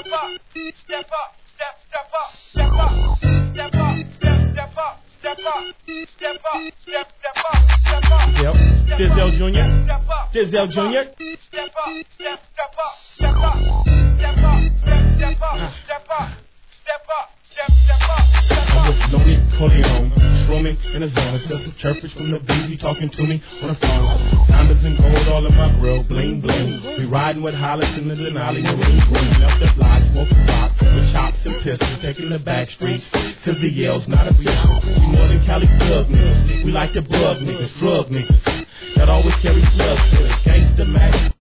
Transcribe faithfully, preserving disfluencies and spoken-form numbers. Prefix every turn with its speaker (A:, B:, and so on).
A: step up, step up, step, step up, step up, step up, step, step up, step up, step up, step, step up, step up.
B: Yep. Dizdel Junior
A: Step up.
B: Dizdel Junior
A: Step up, step, step up, step up, step up, step, step up, step up, step up, step, step up, step up.
B: I'm with Lonely Corleone, roaming in the zone. It's just some chirpage from the baby talking to me on the phone. Diamonds and gold all in my grill, bling bling. We riding with Hollis in the Denali, no green green. Left the block, smoking rock with chops and pistols, taking the back streets. Cause the Yale's not a pistol. We more than Cali thug niggas. We like the bug niggas, drug niggas that always carry slugs with us. Gangsta Mac.